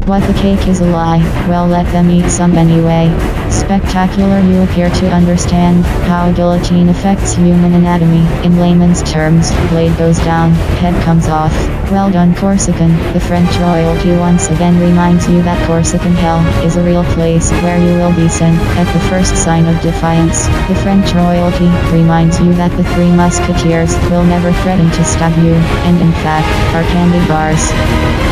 What, the cake is a lie? Well, let them eat some anyway. Spectacular. You appear to understand how guillotine affects human anatomy. In layman's terms, blade goes down, head comes off. Well done, Corsican. The French royalty once again reminds you that Corsican hell is a real place where you will be sent at the first sign of defiance. The French royalty reminds you that the Three Musketeers will never threaten to stab you, and in fact, are candy bars.